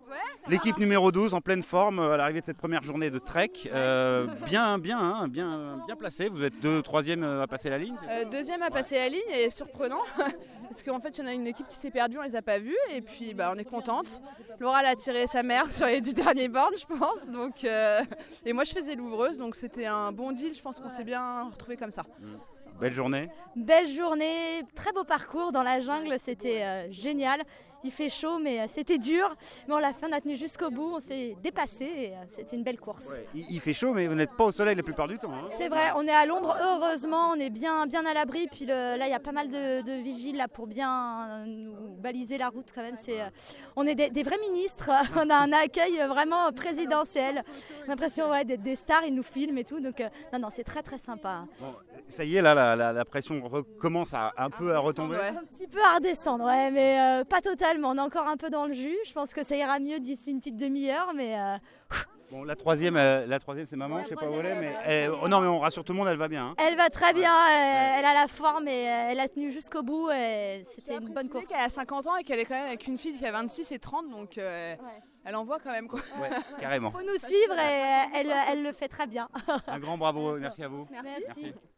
L'équipe numéro 12 en pleine forme à l'arrivée de cette première journée de trek. Bien placé. Vous êtes 3e à passer la ligne. Deuxième à passer la ligne et surprenant. Parce qu'en fait, il y en a une équipe qui s'est perdue, on les a pas vus. Et puis, on est contente. Laura elle a tiré sa mère sur les 10 derniers bornes, je pense. Donc, et moi, je faisais l'ouvreuse. Donc, c'était un bon deal. Je pense qu'on s'est bien retrouvés comme ça. Belle journée. Belle journée, très beau parcours dans la jungle, c'était génial. Il fait chaud, mais c'était dur. Mais on l'a fait, on a tenu jusqu'au bout, on s'est dépassé et c'était une belle course. Ouais, il fait chaud, mais vous n'êtes pas au soleil la plupart du temps. C'est vrai, on est à l'ombre, heureusement, on est bien à l'abri. Puis là, il y a pas mal de vigiles là, pour bien nous baliser la route quand même. On est des vrais ministres, on a un accueil vraiment présidentiel. On a l'impression d'être des stars, ils nous filment et tout. Donc non, c'est très très sympa. Bon, ça y est, là, la pression recommence un peu à retomber. Ouais. Un petit peu à redescendre, ouais, mais pas totalement. On est encore un peu dans le jus. Je pense que ça ira mieux d'ici une petite demi-heure, mais. Bon, la troisième, c'est maman, je sais pas où elle est, mais non, mais on rassure tout le monde, elle va bien. Elle va très bien, elle a la forme et elle a tenu jusqu'au bout. Et c'était une bonne course. Elle a 50 ans et qu'elle est quand même avec une fille qui a 26 et 30, donc elle envoie quand même quoi. Ouais, carrément. Il faut nous suivre et elle le fait très bien. Un grand bravo, merci à vous. Merci.